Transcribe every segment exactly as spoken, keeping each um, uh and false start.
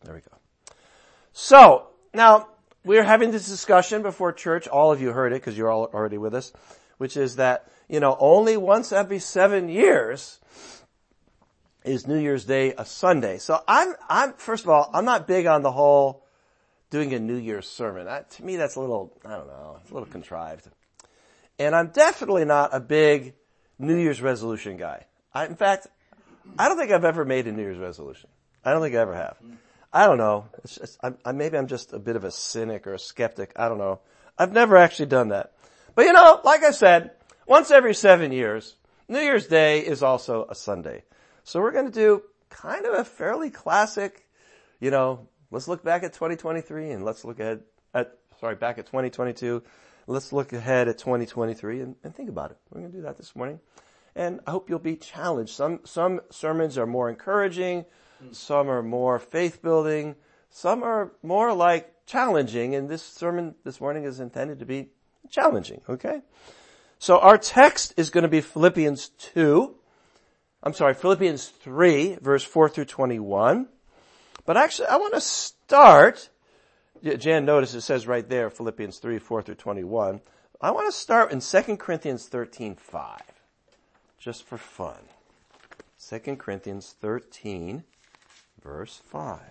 There we go. So, now, we're having this discussion before church. All of you heard it because you're all already with us, which is that, you know, only once every seven years is New Year's Day a Sunday. So I'm, I'm, first of all, I'm not big on the whole doing a New Year's sermon. I, to me, that's a little, I don't know, it's a little contrived. And I'm definitely not a big New Year's resolution guy. I, in fact, I don't think I've ever made a New Year's resolution. I don't think I ever have. I don't know. It's just, I, I, maybe I'm just a bit of a cynic or a skeptic. I don't know. I've never actually done that. But you know, like I said, once every seven years, New Year's Day is also a Sunday. So we're going to do kind of a fairly classic, you know, let's look back at twenty twenty-three and let's look ahead at, sorry, back at twenty twenty-two. Let's look ahead at twenty twenty-three and, and think about it. We're going to do that this morning. And I hope you'll be challenged. Some, some sermons are more encouraging. Some are more faith-building. Some are more like challenging. And this sermon this morning is intended to be challenging, okay? So our text is going to be Philippians two. I'm sorry, Philippians three, verse four through twenty-one. But actually, I want to start, Jan, notice it says right there, Philippians three, four through twenty-one. I want to start in Second Corinthians thirteen, five, just for fun. Second Corinthians thirteen, verse five.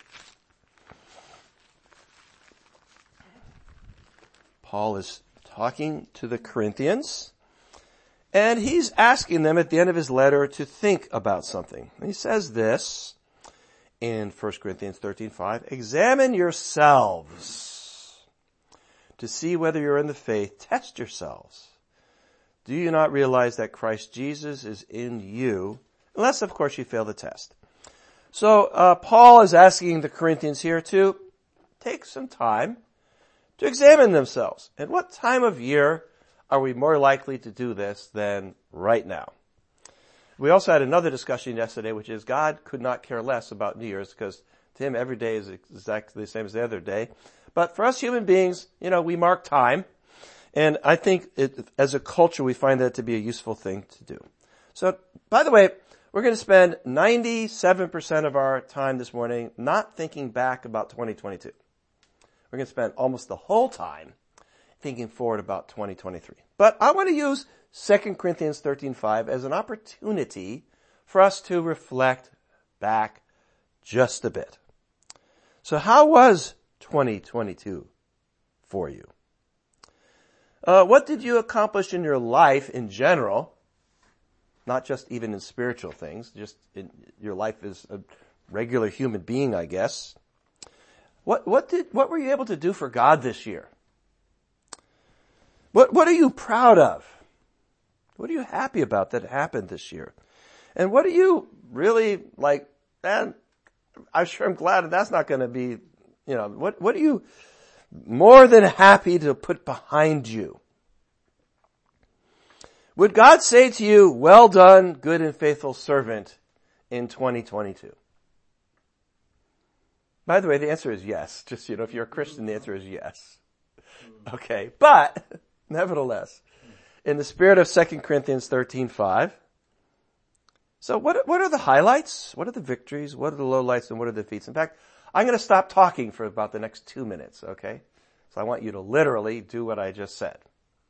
Paul is talking to the Corinthians, and he's asking them at the end of his letter to think about something. And he says this in First Corinthians thirteen, five, examine yourselves to see whether you're in the faith. Test yourselves. Do you not realize that Christ Jesus is in you? Unless, of course, you fail the test. So uh, Paul is asking the Corinthians here to take some time to examine themselves. And what time of year are we more likely to do this than right now? We also had another discussion yesterday, which is God could not care less about New Year's because to him every day is exactly the same as the other day. But for us human beings, you know, we mark time. And I think it, as a culture, we find that to be a useful thing to do. So, by the way, we're going to spend ninety-seven percent of our time this morning not thinking back about twenty twenty-two. We're going to spend almost the whole time thinking forward about twenty twenty-three. But I want to use Second Corinthians thirteen, five as an opportunity for us to reflect back just a bit. So how was twenty twenty-two for you? Uh, what did you accomplish in your life in general? Not just even in spiritual things, just in your life as a regular human being, I guess. What, what did, what were you able to do for God this year? What, what are you proud of? What are you happy about that happened this year? And what are you really like, man, I'm sure I'm glad that's not going to be, you know, what, what are you more than happy to put behind you? Would God say to you, well done, good and faithful servant in twenty twenty-two? By the way, the answer is yes. Just, you know, if you're a Christian, the answer is yes. Okay. But, nevertheless, in the spirit of Second Corinthians thirteen, five, so what, what are the highlights? What are the victories? What are the lowlights and what are the defeats? In fact, I'm going to stop talking for about the next two minutes, okay? So I want you to literally do what I just said.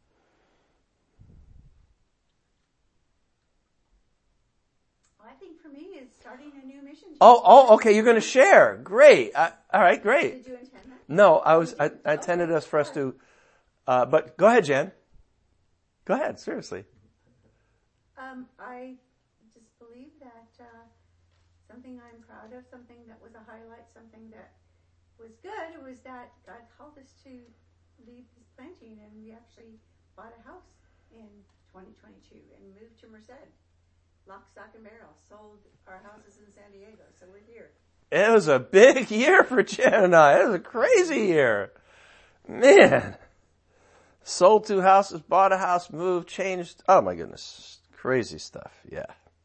I think for me it's starting a new mission. Oh, oh, okay, you're going to share. Great. Uh, all right, great. Did you intend that? No, I was, I, I intended us for us to, uh, but go ahead, Jan. Go ahead, seriously. Um, I just believe that, uh, something I'm proud of, something that was a highlight, something that was good, it was that God called us to lead this planting, and we actually bought a house in twenty twenty-two and moved to Merced. Lock, stock, and barrel. Sold our houses in San Diego, so we're here. It was a big year for Jan and I. It was a crazy year. Man. Sold two houses, bought a house, moved, changed. Oh my goodness. Crazy stuff. Yeah.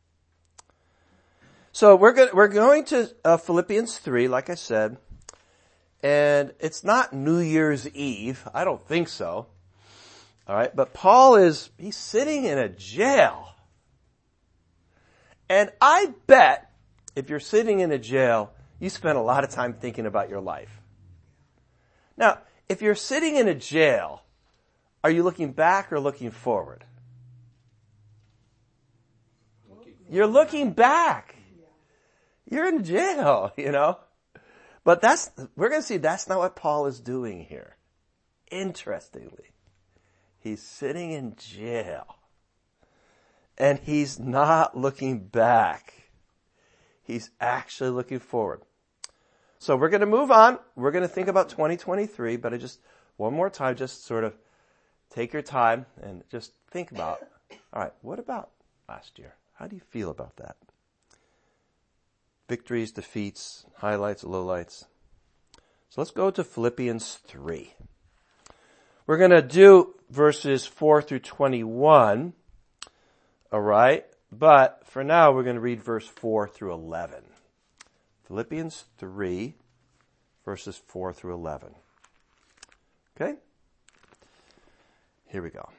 So we're going, we're going to uh, Philippians three, like I said. And it's not New Year's Eve. I don't think so. All right. But Paul is, he's sitting in a jail. And I bet if you're sitting in a jail, you spend a lot of time thinking about your life. Now, if you're sitting in a jail, are you looking back or looking forward? You're looking back. You're in jail, you know. But that's, we're going to see that's not what Paul is doing here. Interestingly, he's sitting in jail. And he's not looking back. He's actually looking forward. So we're going to move on. We're going to think about twenty twenty-three, but I just, one more time, just sort of take your time and just think about, all right, what about last year? How do you feel about that? Victories, defeats, highlights, lowlights. So let's go to Philippians three. We're going to do verses four through twenty-one. All right. But for now, we're going to read verse four through eleven. Philippians three, verses four through eleven. Okay? Here we go.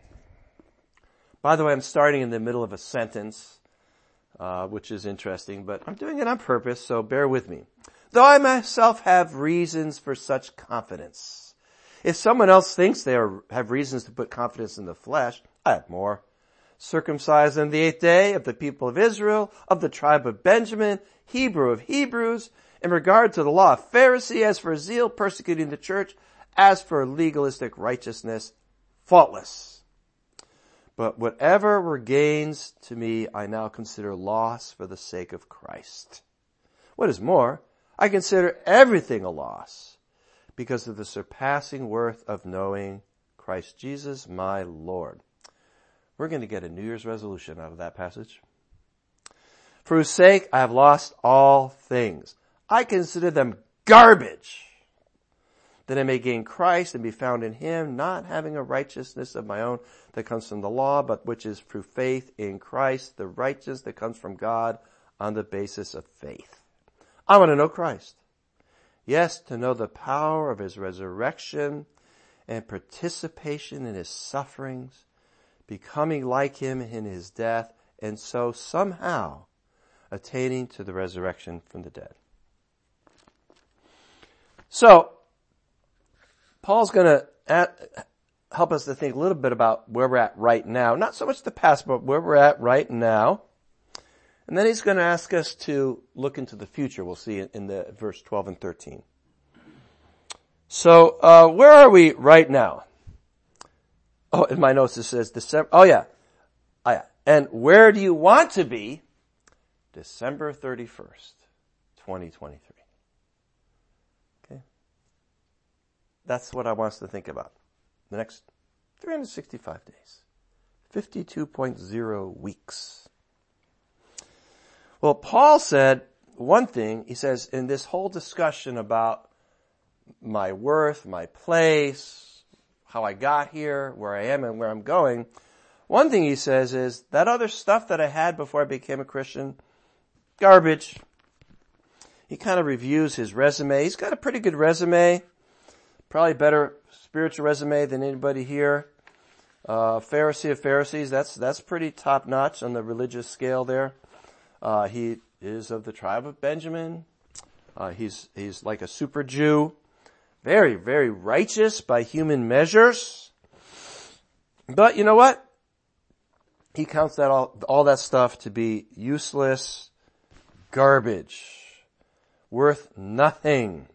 By the way, I'm starting in the middle of a sentence, uh, which is interesting, but I'm doing it on purpose, so bear with me. Though I myself have reasons for such confidence. If someone else thinks they are, have reasons to put confidence in the flesh, I have more. Circumcised on the eighth day, of the people of Israel, of the tribe of Benjamin, Hebrew of Hebrews, in regard to the law of Pharisee, as for zeal persecuting the church, as for legalistic righteousness, faultless. But whatever were gains to me, I now consider loss for the sake of Christ. What is more, I consider everything a loss, because of the surpassing worth of knowing Christ Jesus my Lord. We're going to get a New Year's resolution out of that passage. For whose sake I have lost all things. I consider them garbage, that I may gain Christ and be found in him, not having a righteousness of my own that comes from the law, but which is through faith in Christ, the righteousness that comes from God on the basis of faith. I want to know Christ. Yes, to know the power of his resurrection and participation in his sufferings, becoming like him in his death, and so somehow attaining to the resurrection from the dead. So, Paul's going to help us to think a little bit about where we're at right now. Not so much the past, but where we're at right now. And then he's going to ask us to look into the future. We'll see in the verse twelve and thirteen. So, uh, where are we right now? Oh, in my notes it says December. Oh yeah. Oh yeah. And where do you want to be? December thirty-first, twenty twenty-three. Okay. That's what I want us to think about. The next three hundred sixty-five days. fifty-two point zero weeks. Well, Paul said one thing. He says in this whole discussion about my worth, my place, how I got here, where I am and where I'm going, one thing he says is that other stuff that I had before I became a Christian, garbage. He kind of reviews his resume. He's got a pretty good resume, probably better spiritual resume than anybody here. Uh, Pharisee of Pharisees, that's, that's pretty top notch on the religious scale there. Uh, he is of the tribe of Benjamin. Uh, he's, he's like a super Jew. Very, very righteous by human measures. But you know what? He counts that all, all that stuff to be useless, garbage, worth nothing.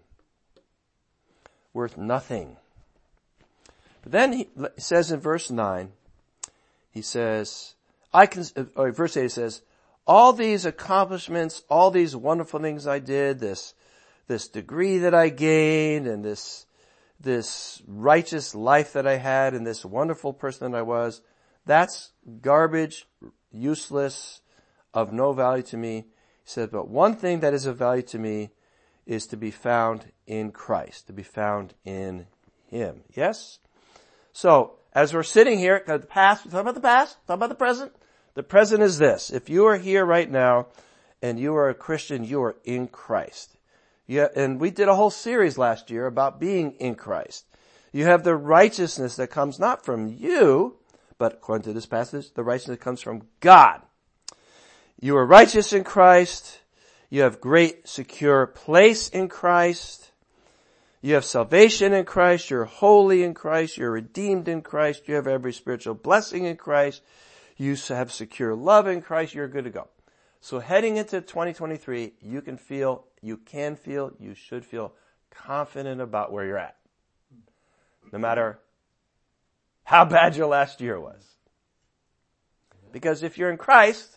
Worth nothing. But then he says in verse nine, he says, I can, or verse eight he says, all these accomplishments, all these wonderful things I did, this this degree that I gained and this, this righteous life that I had and this wonderful person that I was, that's garbage, useless, of no value to me. He said, but one thing that is of value to me is to be found in Christ, to be found in him. Yes? So, as we're sitting here, the past, we're talking about the past, talking about the present. The present is this. If you are here right now and you are a Christian, you are in Christ. Yeah, and we did a whole series last year about being in Christ. You have the righteousness that comes not from you, but according to this passage, the righteousness that comes from God. You are righteous in Christ. You have great secure place in Christ. You have salvation in Christ. You're holy in Christ. You're redeemed in Christ. You have every spiritual blessing in Christ. You have secure love in Christ. You're good to go. So heading into twenty twenty-three, you can feel, you can feel, you should feel confident about where you're at. No matter how bad your last year was. Because if you're in Christ,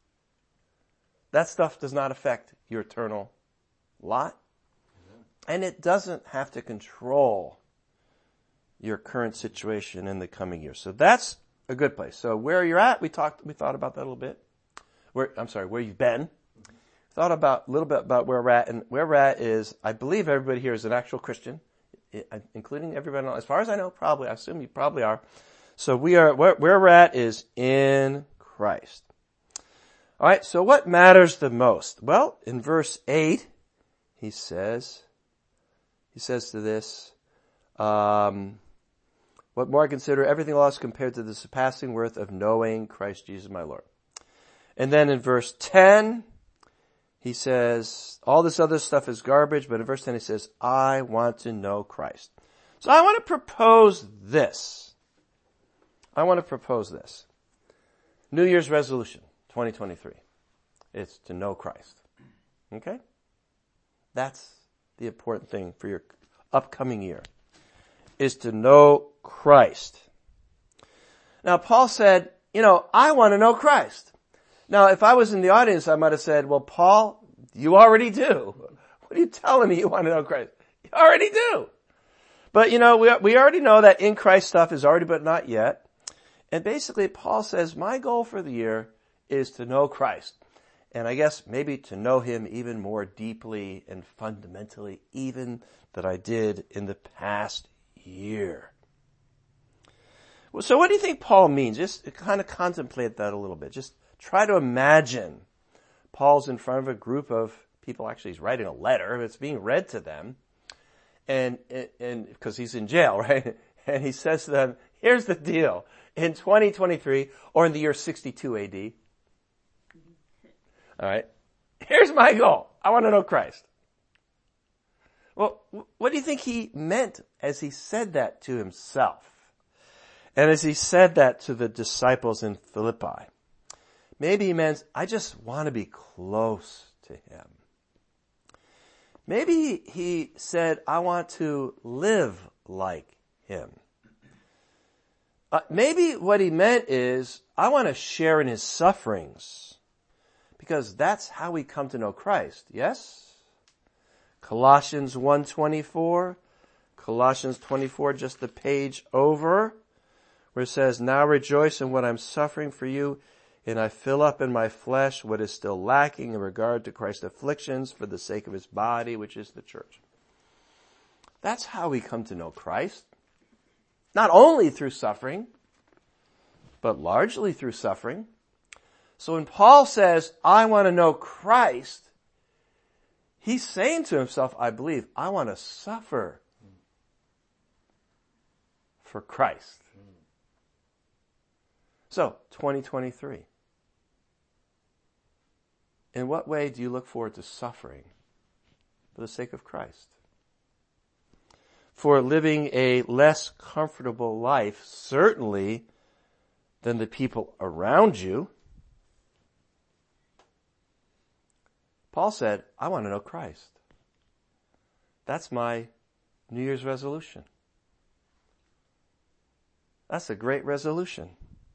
that stuff does not affect your eternal lot. And it doesn't have to control your current situation in the coming year. So that's a good place. So where you're at, we talked, we thought about that a little bit. Where, I'm sorry, where you've been. Thought about, a little bit about where we're at. And where we're at is, I believe everybody here is an actual Christian, including everybody, as far as I know, probably, I assume you probably are. So we are, where, where we're at is in Christ. Alright, so what matters the most? Well, in verse eight, he says, he says to this, um, what more I consider everything lost compared to the surpassing worth of knowing Christ Jesus my Lord. And then in verse ten, he says, all this other stuff is garbage, but in verse ten he says, I want to know Christ. So I want to propose this. I want to propose this. New Year's resolution, twenty twenty-three. It's to know Christ. Okay? That's the important thing for your upcoming year, is to know Christ. Now, Paul said, you know, I want to know Christ. Now, if I was in the audience, I might have said, well, Paul, you already do. What are you telling me you want to know Christ? You already do. But, you know, we, we already know that in Christ stuff is already but not yet. And basically, Paul says, my goal for the year is to know Christ. And I guess maybe to know him even more deeply and fundamentally even than I did in the past year. Well, so what do you think Paul means? Just kind of contemplate that a little bit. Just try to imagine Paul's in front of a group of people. Actually, he's writing a letter. It's being read to them. And, and, because he's in jail, right? And he says to them, here's the deal. In twenty twenty-three, or in the year sixty-two A D, all right, here's my goal. I want to know Christ. Well, what do you think he meant as he said that to himself? And as he said that to the disciples in Philippi? Maybe he meant, I just want to be close to him. Maybe he said, I want to live like him. Uh, maybe what he meant is, I want to share in his sufferings. Because that's how we come to know Christ, yes? Colossians one twenty-four, Colossians twenty-four, just the page over, where it says, now rejoice in what I'm suffering for you, and I fill up in my flesh what is still lacking in regard to Christ's afflictions for the sake of his body, which is the church. That's how we come to know Christ. Not only through suffering, but largely through suffering. So when Paul says, I want to know Christ, he's saying to himself, I believe, I want to suffer for Christ. So, twenty twenty-three. In what way do you look forward to suffering for the sake of Christ? For living a less comfortable life, certainly, than the people around you. Paul said, I want to know Christ. That's my New Year's resolution. That's a great resolution.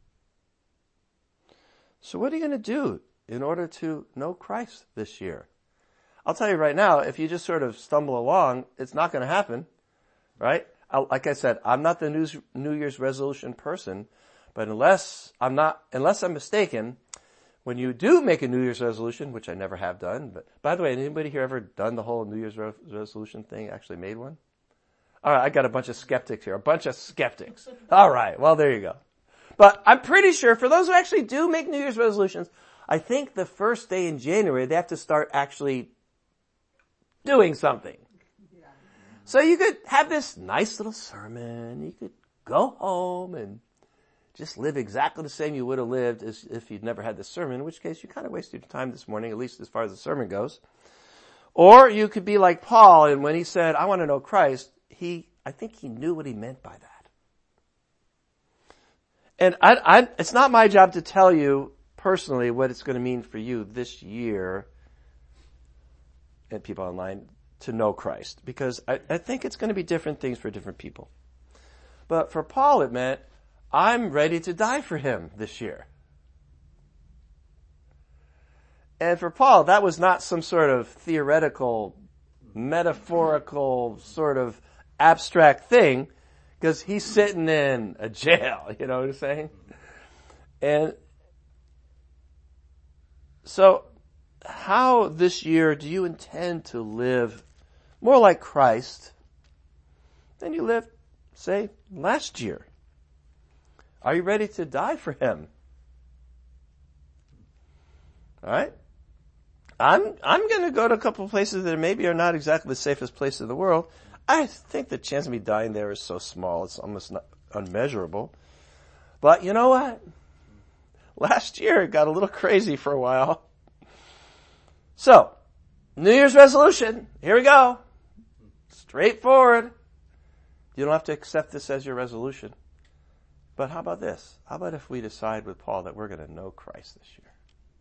So what are you going to do in order to know Christ this year? I'll tell you right now, if you just sort of stumble along, it's not going to happen, right? I, like I said, I'm not the New Year's resolution person, but unless I'm not, unless I'm mistaken, when you do make a New Year's resolution, which I never have done, but by the way, anybody here ever done the whole New Year's re- resolution thing, actually made one? All right, I got a bunch of skeptics here, a bunch of skeptics. All right, well, there you go. But I'm pretty sure for those who actually do make New Year's resolutions, I think the first day in January, they have to start actually doing something. Yeah. So you could have this nice little sermon. You could go home and just live exactly the same you would have lived as if you'd never had this sermon, in which case you kind of wasted your time this morning, at least as far as the sermon goes. Or you could be like Paul, and when he said, I want to know Christ, he, I think he knew what he meant by that. And I, I, it's not my job to tell you personally what it's going to mean for you this year, and people online, to know Christ, because I, I think it's going to be different things for different people. But for Paul, it meant, I'm ready to die for him this year. And for Paul, that was not some sort of theoretical, metaphorical, sort of abstract thing, because he's sitting in a jail, you know what I'm saying? And so, how this year do you intend to live more like Christ than you lived, say, last year? Are you ready to die for him? All right? I'm, I'm going to go to a couple of places that maybe are not exactly the safest place in the world. I think the chance of me dying there is so small, it's almost not unmeasurable. But you know what? Last year it got a little crazy for a while. So, New Year's resolution. Here we go. Straightforward. You don't have to accept this as your resolution. But how about this? How about if we decide with Paul that we're going to know Christ this year?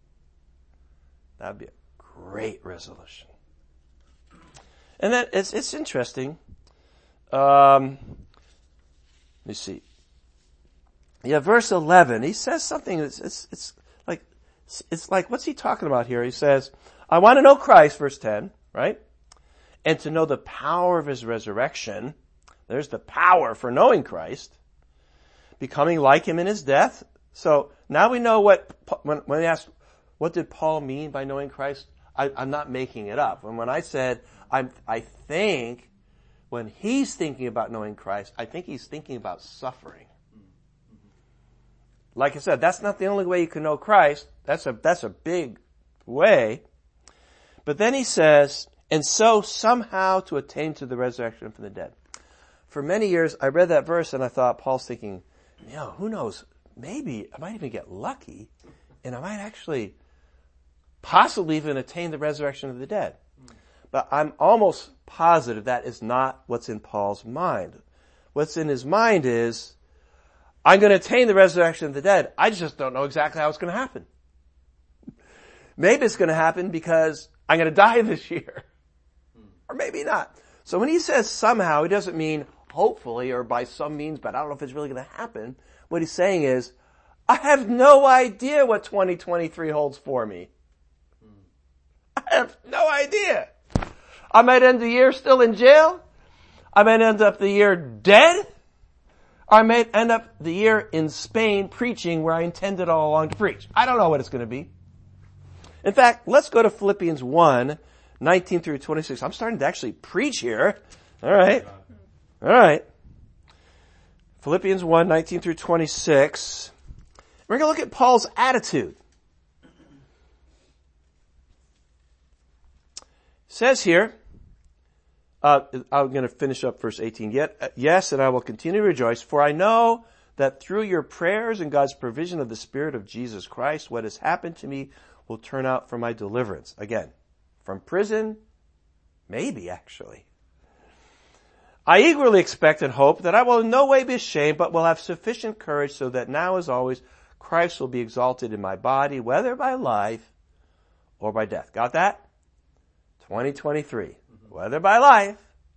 That'd be a great resolution. And that it's it's interesting. Um, let me see. Yeah, verse eleven. He says something. That's it's it's like it's like what's he talking about here? He says, "I want to know Christ," verse ten, right? And to know the power of his resurrection. There's the power for knowing Christ, becoming like him in his death. So now we know what when when they asked, what did Paul mean by knowing Christ? I, I'm not making it up. And when I said, I'm, I think when he's thinking about knowing Christ, I think he's thinking about suffering. Like I said, that's not the only way you can know Christ. That's a, that's a big way. But then he says, and so somehow to attain to the resurrection from the dead. For many years, I read that verse and I thought Paul's thinking, you know, who knows, maybe I might even get lucky and I might actually possibly even attain the resurrection of the dead. But I'm almost positive that is not what's in Paul's mind. What's in his mind is, I'm going to attain the resurrection of the dead. I just don't know exactly how it's going to happen. Maybe it's going to happen because I'm going to die this year. Or maybe not. So when he says somehow, he doesn't mean hopefully or by some means, but I don't know if it's really going to happen. What he's saying is, I have no idea what twenty twenty-three holds for me. I have no idea. I might end the year still in jail. I might end up the year dead. Or I might end up the year in Spain preaching where I intended all along to preach. I don't know what it's going to be. In fact, let's go to Philippians one, nineteen through twenty-six. I'm starting to actually preach here. All right. All right. Philippians one, nineteen through twenty-six. We're going to look at Paul's attitude. It says here, uh, I'm going to finish up verse eighteen. Yet, yes, and I will continue to rejoice, for I know that through your prayers and God's provision of the Spirit of Jesus Christ, what has happened to me will turn out for my deliverance. Again, from prison, maybe actually. I eagerly expect and hope that I will in no way be ashamed, but will have sufficient courage so that now as always, Christ will be exalted in my body, whether by life or by death. Got that? twenty twenty-three. Whether by life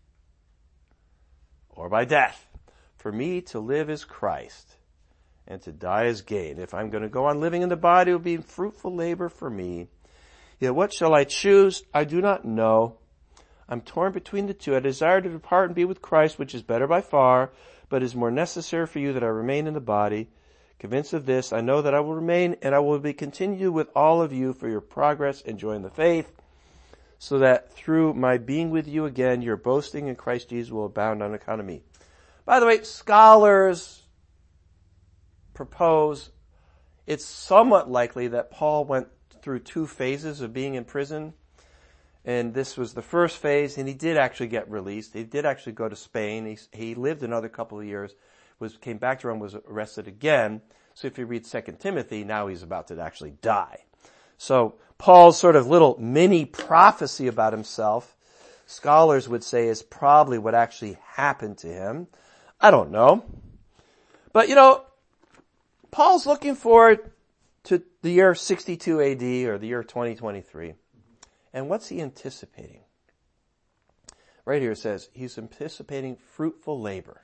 or by death. For me to live is Christ, and to die is gain. If I'm going to go on living in the body, it will be fruitful labor for me. Yet what shall I choose? I do not know. I'm torn between the two. I desire to depart and be with Christ, which is better by far, but it is more necessary for you that I remain in the body. Convinced of this, I know that I will remain and I will be continued with all of you for your progress and joy in the faith, so that through my being with you again, your boasting in Christ Jesus will abound on account of me. By the way, scholars propose it's somewhat likely that Paul went through two phases of being in prison. And this was the first phase, and he did actually get released. He did actually go to Spain. He, he lived another couple of years. was, came back to Rome, was arrested again. So if you read Second Timothy, now he's about to actually die. So Paul's sort of little mini prophecy about himself, scholars would say, is probably what actually happened to him. I don't know. But you know, Paul's looking forward to the year sixty-two A D or the year twenty twenty-three. And what's he anticipating? Right here it says he's anticipating fruitful labor.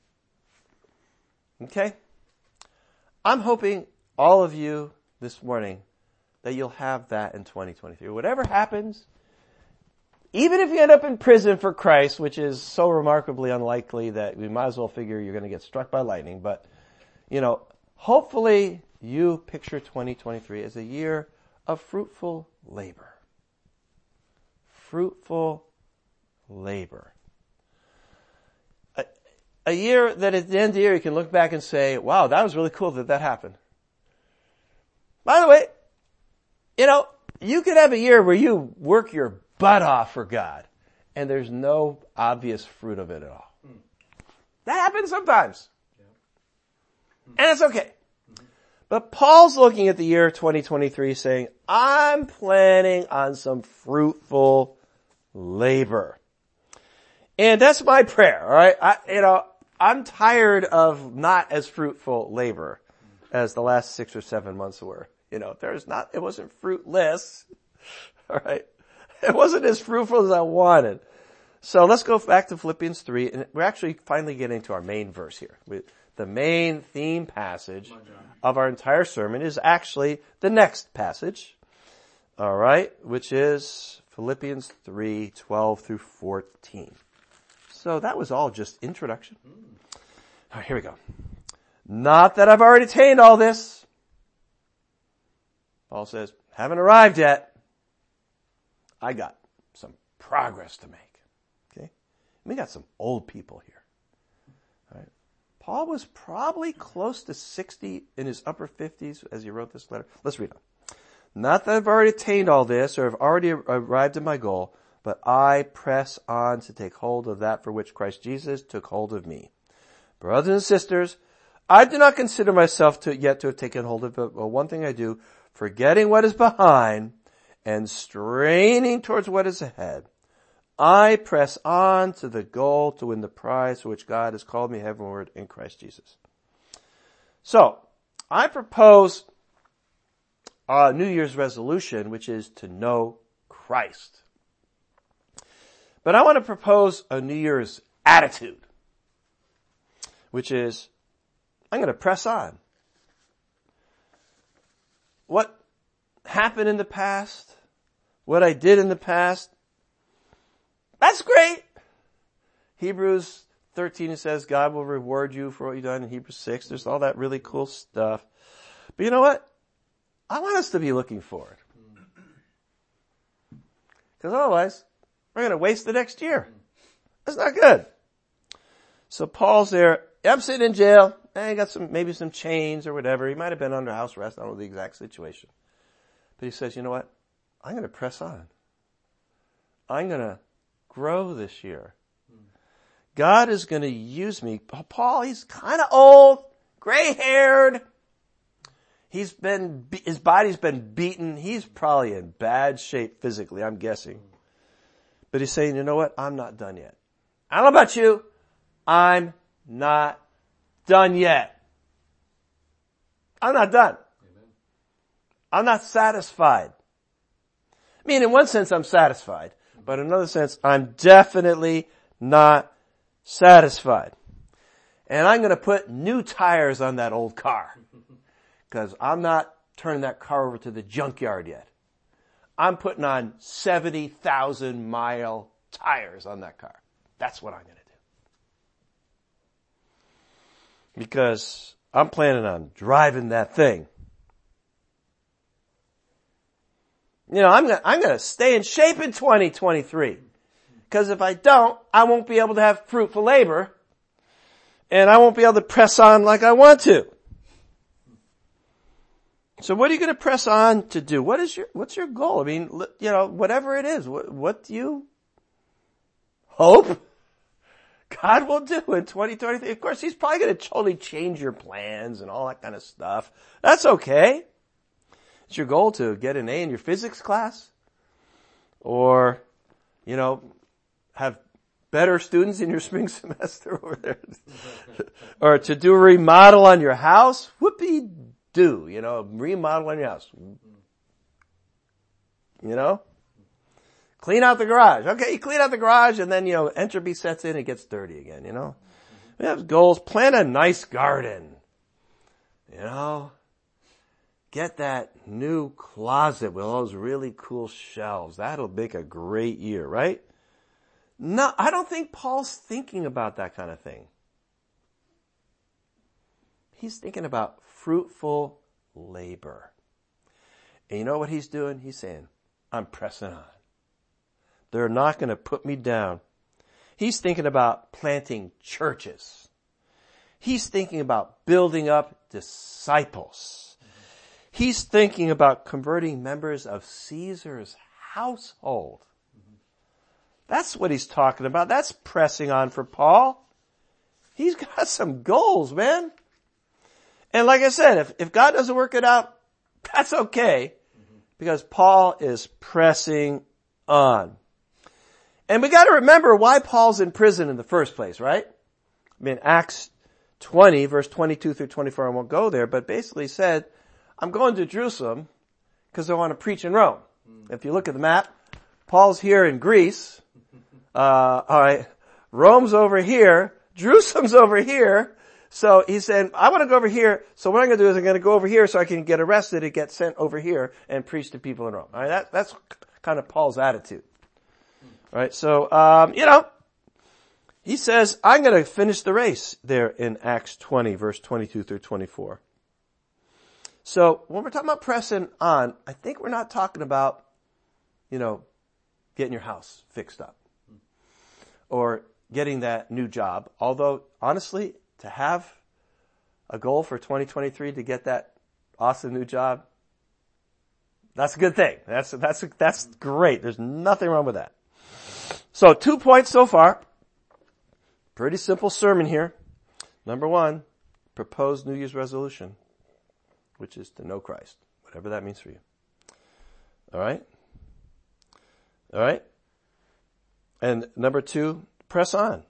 Okay? I'm hoping all of you this morning that you'll have that in twenty twenty-three. Whatever happens, even if you end up in prison for Christ, which is so remarkably unlikely that we might as well figure you're going to get struck by lightning, but, you know, hopefully you picture twenty twenty-three as a year of fruitful labor. Fruitful labor. A, a year that at the end of the year you can look back and say, wow, that was really cool that that happened. By the way, you know, you could have a year where you work your butt off for God and there's no obvious fruit of it at all. Mm. That happens sometimes. Yeah. And it's okay. Mm-hmm. But Paul's looking at the year twenty twenty-three saying, I'm planning on some fruitful labor. And that's my prayer, all right? I, you know, I'm tired of not as fruitful labor as the last six or seven months were. You know, there's not, it wasn't fruitless, all right? It wasn't as fruitful as I wanted. So let's go back to Philippians three, and we're actually finally getting to our main verse here. We, the main theme passage of our entire sermon is actually the next passage, all right, which is Philippians three, twelve through fourteen. So that was all just introduction. All right, here we go. Not that I've already attained all this. Paul says, haven't arrived yet. I got some progress to make. Okay? We got some old people here. All right? Paul was probably close to sixty, in his upper fifties as he wrote this letter. Let's read on. Not that I've already attained all this or have already arrived at my goal, but I press on to take hold of that for which Christ Jesus took hold of me. Brothers and sisters, I do not consider myself to yet to have taken hold of it, but one thing I do, forgetting what is behind and straining towards what is ahead, I press on to the goal to win the prize for which God has called me heavenward in Christ Jesus. So, I propose a New Year's resolution, which is to know Christ. But I want to propose a New Year's attitude, which is, I'm going to press on. What happened in the past, what I did in the past, that's great. Hebrews thirteen, it says God will reward you for what you've done. In Hebrews six, there's all that really cool stuff. But you know what? I want us to be looking forward. Because otherwise, we're going to waste the next year. That's not good. So Paul's there. I'm sitting in jail. I got some, maybe some chains or whatever. He might have been under house arrest. I don't know the exact situation. But he says, you know what? I'm going to press on. I'm going to grow this year. God is going to use me. Paul, he's kind of old, gray-haired. He's been, his body's been beaten. He's probably in bad shape physically, I'm guessing. But he's saying, you know what? I'm not done yet. I don't know about you. I'm not done yet. I'm not done. Amen. I'm not satisfied. I mean, in one sense, I'm satisfied. But in another sense, I'm definitely not satisfied. And I'm going to put new tires on that old car. Because I'm not turning that car over to the junkyard yet. I'm putting on seventy thousand mile tires on that car. That's what I'm going to do. Because I'm planning on driving that thing. You know, I'm going to, I'm going to stay in shape in twenty twenty-three. Because if I don't, I won't be able to have fruitful labor. And I won't be able to press on like I want to. So what are you going to press on to do? What is your, what's your goal? I mean, you know, whatever it is, what, what do you hope God will do in twenty twenty-three. Of course, he's probably going to totally change your plans and all that kind of stuff. That's okay. It's your goal to get an A in your physics class, or, you know, have better students in your spring semester over there, or to do a remodel on your house. Whoopee-doo, you know, remodel on your house. You know? Clean out the garage. Okay, you clean out the garage and then, you know, entropy sets in, it gets dirty again, you know? We have goals. Plant a nice garden. You know? Get that new closet with all those really cool shelves. That'll make a great year, right? No, I don't think Paul's thinking about that kind of thing. He's thinking about fruitful labor. And you know what he's doing? He's saying, I'm pressing on. They're not going to put me down. He's thinking about planting churches. He's thinking about building up disciples. He's thinking about converting members of Caesar's household. That's what he's talking about. That's pressing on for Paul. He's got some goals, man. And like I said, if, if God doesn't work it out, that's okay. Because Paul is pressing on. And we got to remember why Paul's in prison in the first place, right? I mean, Acts twenty, verse twenty-two through twenty-four, I won't go there, but basically said, I'm going to Jerusalem because I want to preach in Rome. Mm. If you look at the map, Paul's here in Greece. Uh, all right, Rome's over here. Jerusalem's over here. So he said, I want to go over here. So what I'm going to do is I'm going to go over here so I can get arrested and get sent over here and preach to people in Rome. All right, that, that's kind of Paul's attitude. All right, so, um, you know, he says, I'm going to finish the race there in Acts twenty, verse twenty-two through twenty-four. So when we're talking about pressing on, I think we're not talking about, you know, getting your house fixed up or getting that new job. Although, honestly, to have a goal for twenty twenty-three to get that awesome new job, that's a good thing. That's, that's, that's great. There's nothing wrong with that. So two points so far. Pretty simple sermon here. Number one, proposed New Year's resolution, which is to know Christ, whatever that means for you. All right? All right? And number two, press on.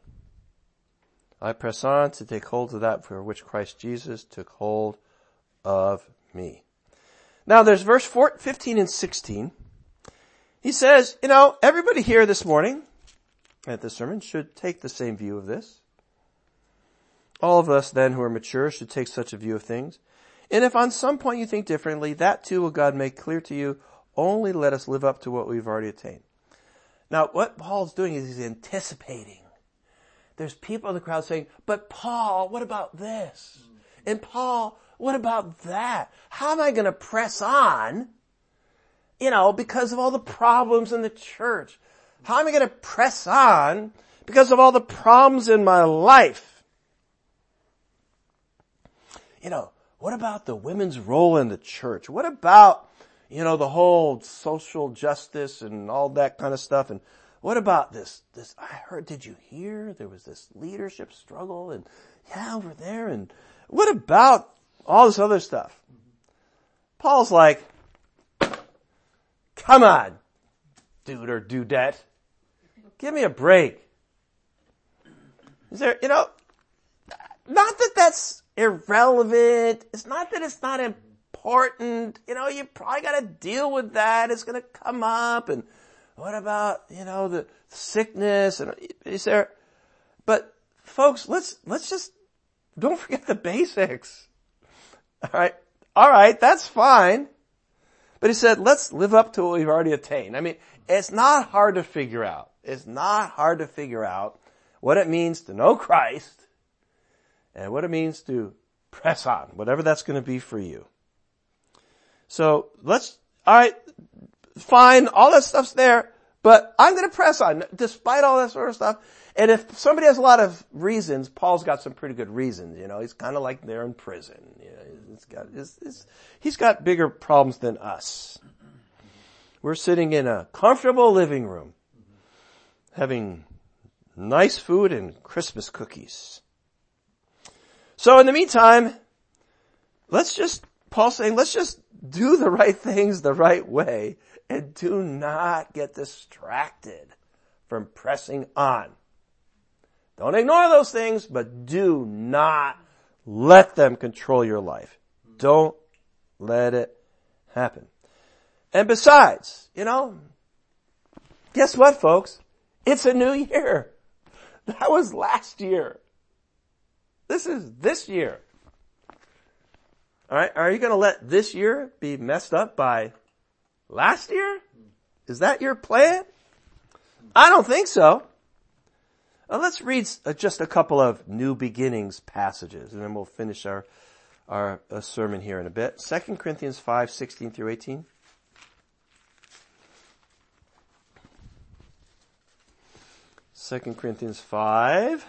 I press on to take hold of that for which Christ Jesus took hold of me. Now there's verse four, fifteen and sixteen. He says, you know, everybody here this morning at this sermon should take the same view of this. All of us then who are mature should take such a view of things. And if on some point you think differently, that too will God make clear to you. Only let us live up to what we've already attained. Now what Paul's doing is he's anticipating. There's people in the crowd saying, but Paul, what about this? And Paul, what about that? How am I going to press on? You know, because of all the problems in the church. How am I going to press on because of all the problems in my life? You know, what about the women's role in the church? What about, you know, the whole social justice and all that kind of stuff? And what about this, this, I heard, did you hear there was this leadership struggle and yeah, over there. And what about all this other stuff? Paul's like, come on, dude or dudette. Give me a break. Is there, you know, not that that's irrelevant. It's not that it's not important. You know, you probably got to deal with that. It's going to come up. And what about, you know, the sickness? And is there, but folks, let's, let's just, don't forget the basics. All right. All right. That's fine. But he said, let's live up to what we've already attained. I mean, it's not hard to figure out. It's not hard to figure out what it means to know Christ and what it means to press on, whatever that's going to be for you. So let's, all right, fine, all that stuff's there, but I'm going to press on despite all that sort of stuff. And if somebody has a lot of reasons, Paul's got some pretty good reasons. You know, he's kind of like they're in prison. You know, he's got, he's, he's, he's got bigger problems than us. We're sitting in a comfortable living room, having nice food and Christmas cookies. So in the meantime, let's just, Paul's saying, let's just do the right things the right way and do not get distracted from pressing on. Don't ignore those things, but do not let them control your life. Don't let it happen. And besides, you know, guess what, folks? It's a new year. That was last year. This is this year. All right, are you going to let this year be messed up by last year? Is that your plan? I don't think so. Now let's read just a couple of New Beginnings passages, and then we'll finish our our uh, sermon here in a bit. Second Corinthians five, sixteen through eighteen. Second Corinthians five,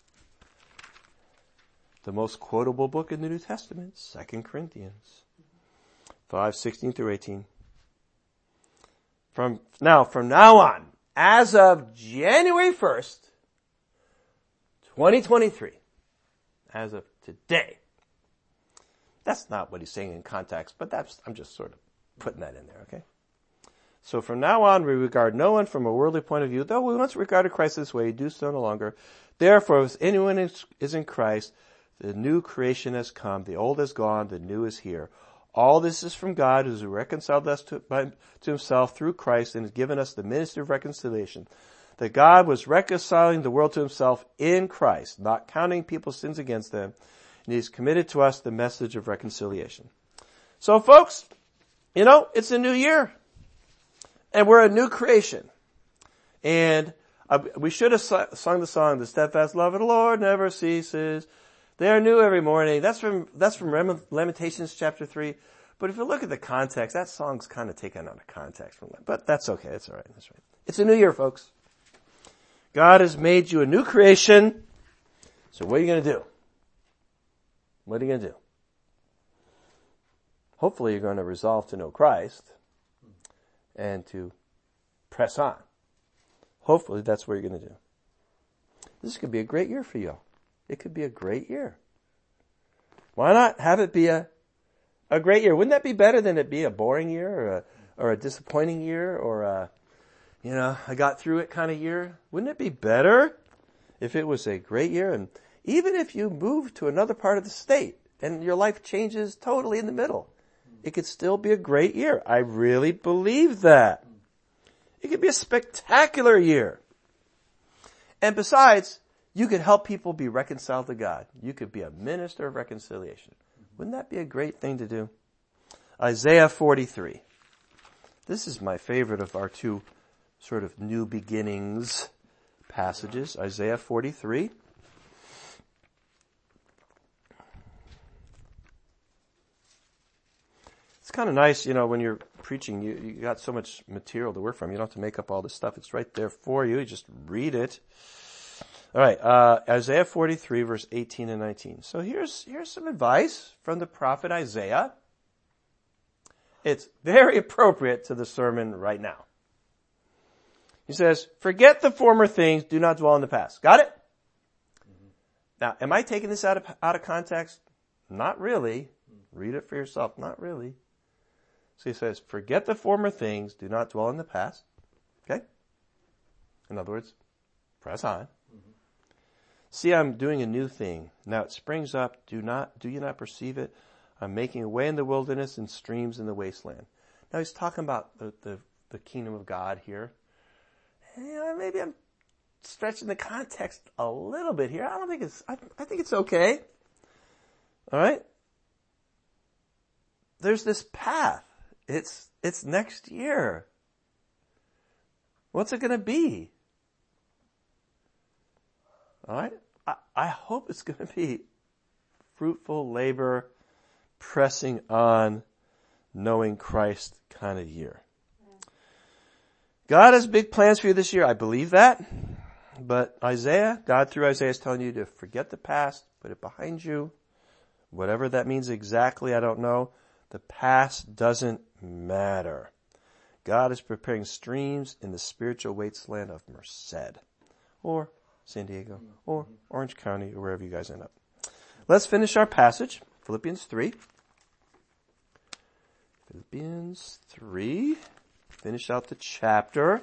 the most quotable book in the New Testament, Second Corinthians five, sixteen through eighteen. From now, from now on, as of January first, twenty twenty-three, as of today. That's not what he's saying in context, but that's, I'm just sort of putting that in there, okay? So from now on, we regard no one from a worldly point of view, though we once regarded Christ this way, we do so no longer. Therefore, if anyone is, is in Christ, the new creation has come, the old is gone, the new is here. All this is from God, who has reconciled us to, by, to himself through Christ and has given us the ministry of reconciliation. That God was reconciling the world to himself in Christ, not counting people's sins against them, and he's committed to us the message of reconciliation. So folks, you know, it's a new year. And we're a new creation. And uh, we should have su- sung the song, the steadfast love of the Lord never ceases. They are new every morning. That's from, that's from Lamentations chapter three. But if you look at the context, that song's kind of taken out of context from that. But that's okay. That's all right. That's right. It's a new year, folks. God has made you a new creation. So what are you going to do? What are you going to do? Hopefully you're going to resolve to know Christ and to press on. Hopefully that's what you're going to do. This could be a great year for you. It could be a great year. Why not have it be a, a great year? Wouldn't that be better than it be a boring year or a, or a disappointing year or a, you know, I got through it kind of year? Wouldn't it be better if it was a great year? And even if you move to another part of the state and your life changes totally in the middle, it could still be a great year. I really believe that. It could be a spectacular year. And besides, you could help people be reconciled to God. You could be a minister of reconciliation. Wouldn't that be a great thing to do? Isaiah forty-three. This is my favorite of our two sort of new beginnings passages. Isaiah forty-three. It's kind of nice, you know, when you're preaching, you, you got so much material to work from. You don't have to make up all this stuff. It's right there for you. You just read it. All right, uh, Isaiah forty-three, verse eighteen and nineteen. So here's, here's some advice from the prophet Isaiah. It's very appropriate to the sermon right now. He says, forget the former things, do not dwell in the past. Got it? Mm-hmm. Now, am I taking this out of, out of context? Not really. Read it for yourself. Not really. So he says, forget the former things, do not dwell in the past. Okay? In other words, press on. Mm-hmm. See, I'm doing a new thing. Now it springs up. Do not, do you not perceive it? I'm making a way in the wilderness and streams in the wasteland. Now he's talking about the, the, the kingdom of God here. And, you know, maybe I'm stretching the context a little bit here. I don't think it's, I, I think it's okay. All right? There's this path. It's, it's next year. What's it going to be? All right? I, I hope it's going to be fruitful labor, pressing on, knowing Christ kind of year. God has big plans for you this year. I believe that. But Isaiah, God through Isaiah is telling you to forget the past, put it behind you. Whatever that means exactly, I don't know. The past doesn't matter. God is preparing streams in the spiritual wasteland of Merced, or San Diego, or Orange County, or wherever you guys end up. Let's finish our passage, Philippians three. Philippians three. Finish out the chapter.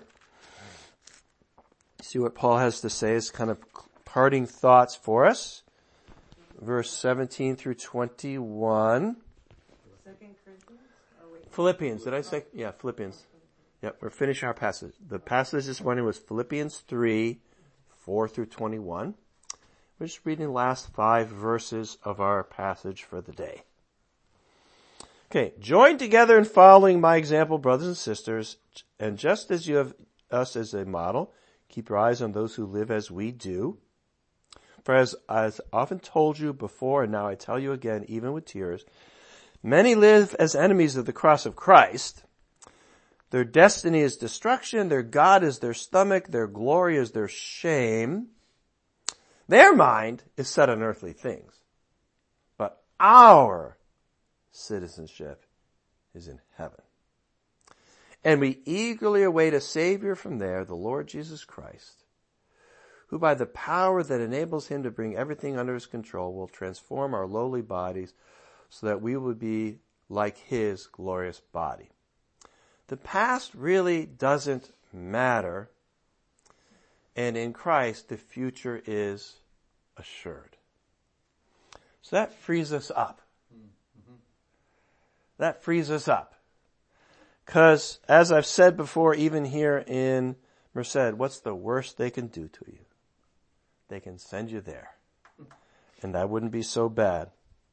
See what Paul has to say as kind of parting thoughts for us. Verse seventeen through twenty-one. Second Corinthians? Oh, wait. Philippians, did I say? Yeah, Philippians. Yep, we're finishing our passage. The passage this morning was Philippians three, four through twenty-one. We're just reading the last five verses of our passage for the day. Okay, join together in following my example, brothers and sisters, and just as you have us as a model, keep your eyes on those who live as we do. For as I've often told you before, and now I tell you again, even with tears, many live as enemies of the cross of Christ. Their destiny is destruction, their God is their stomach, their glory is their shame. Their mind is set on earthly things. But our citizenship is in heaven. And we eagerly await a Savior from there, the Lord Jesus Christ, who by the power that enables him to bring everything under his control will transform our lowly bodies so that we would be like his glorious body. The past really doesn't matter, and in Christ the future is assured. So that frees us up. Mm-hmm. That frees us up. Because, as I've said before, even here in Merced, what's the worst they can do to you? They can send you there. And that wouldn't be so bad.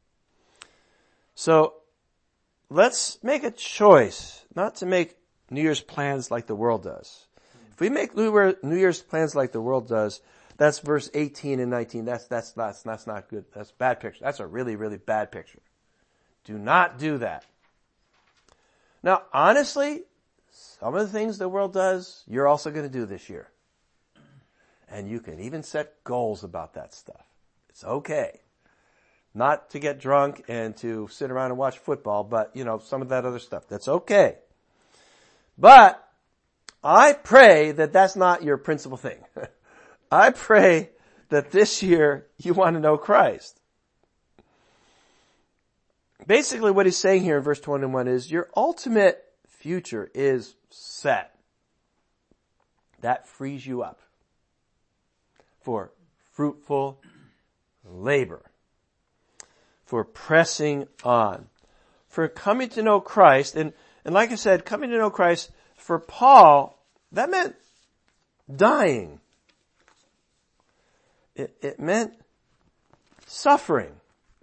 So, let's make a choice not to make New Year's plans like the world does. If we make New Year's plans like the world does, that's verse eighteen and nineteen. That's, that's, that's, that's not good. That's a bad picture. That's a really, really bad picture. Do not do that. Now, honestly, some of the things the world does, you're also going to do this year. And you can even set goals about that stuff. It's okay. Not to get drunk and to sit around and watch football, but, you know, some of that other stuff. That's okay. But I pray that that's not your principal thing. I pray that this year you want to know Christ. Basically what he's saying here in verse twenty-one is your ultimate future is set. That frees you up for fruitful labor, for pressing on, for coming to know Christ. And, and like I said, coming to know Christ, for Paul, that meant dying. It, it meant suffering.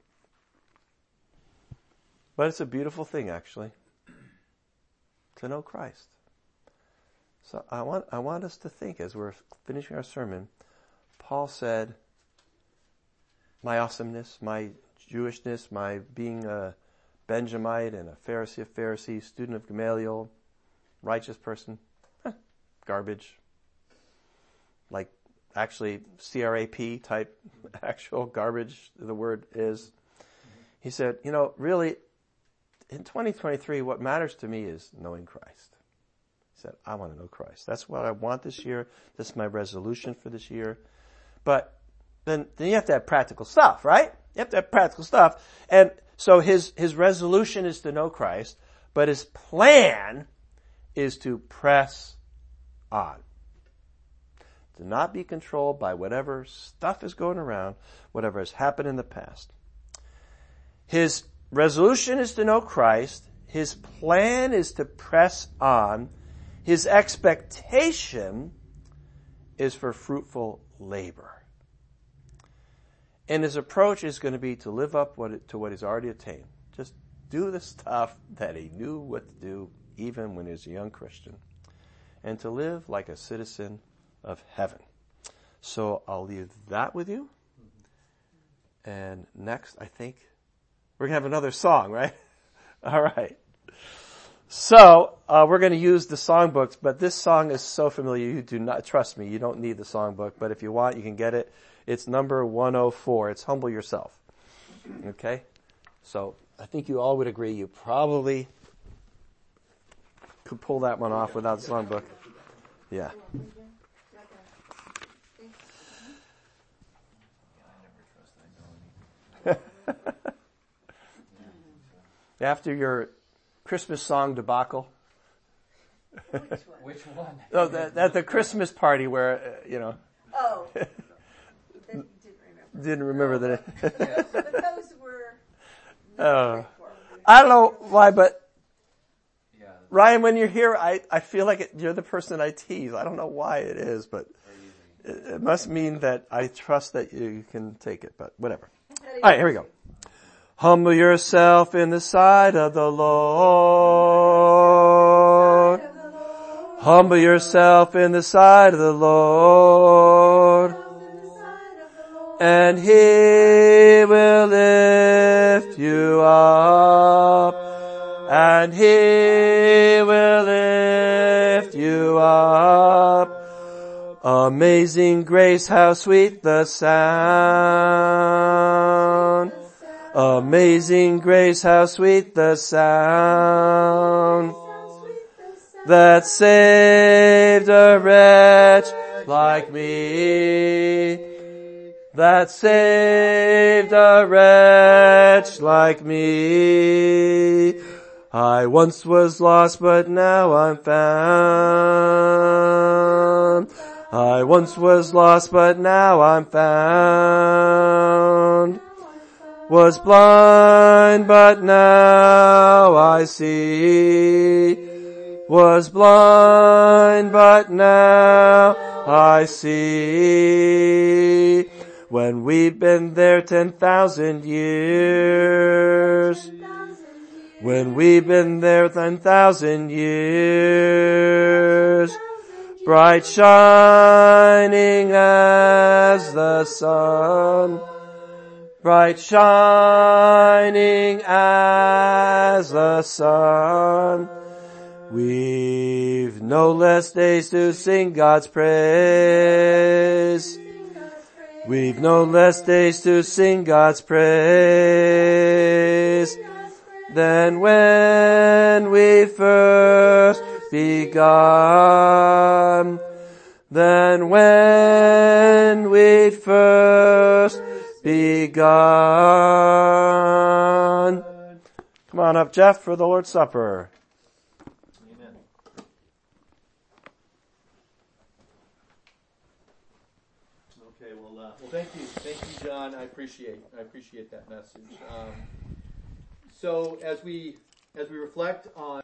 But it's a beautiful thing, actually, to know Christ. So I want, I want us to think as we're finishing our sermon, Paul said, my awesomeness, my Jewishness, my being a Benjamite and a Pharisee of Pharisees, student of Gamaliel, righteous person, eh, garbage. Like actually C R A P type actual garbage, the word is. He said, you know, really, in twenty twenty-three, what matters to me is knowing Christ. He said, I want to know Christ. That's what I want this year. This is my resolution for this year. But then, then you have to have practical stuff, right? You have to have practical stuff. And so his, his resolution is to know Christ, but his plan is to press on. To not be controlled by whatever stuff is going around, whatever has happened in the past. His resolution is to know Christ. His plan is to press on. His expectation is for fruitful labor. And his approach is going to be to live up what it, to what he's already attained. Just do the stuff that he knew what to do even when he was a young Christian. And to live like a citizen of heaven. So I'll leave that with you. And next, I think, we're going to have another song, right? All right. So, uh, we're going to use the songbooks, but this song is so familiar, you do not, trust me, you don't need the songbook, but if you want, you can get it. It's number one oh four. It's Humble Yourself. Okay? So, I think you all would agree you probably could pull that one off without the songbook. Yeah. After your Christmas song debacle. Which one? Which one? Oh, that, at the Christmas party where, uh, you know, Oh, that you didn't remember. didn't remember that. But those were Oh. not straightforward. I don't know why, but Yeah. Ryan, when you're here, I, I feel like it, you're the person I tease. I don't know why it is, but it, it must mean that I trust that you can take it, but whatever. All right, here we go. Humble yourself in the sight of the Lord. Humble yourself in the sight of the Lord. And He will lift you up. And He will lift you up. Amazing grace, how sweet the sound. Amazing grace, how sweet the sound that saved a wretch like me. That saved a wretch like me. I once was lost, but now I'm found. I once was lost, but now I'm found. Was blind, but now I see. Was blind, but now I see. When we've been there ten thousand years. When we've been there ten thousand years. Bright shining as the sun. Bright shining as the sun. We've no less days to sing God's praise. We've no less days to sing God's praise than when we first begun. Than when we first begun. Come on up, Jeff, for the Lord's Supper. Amen. Okay, well, uh, well, thank you, thank you, John. I appreciate, I appreciate that message. Um, so as we as we reflect on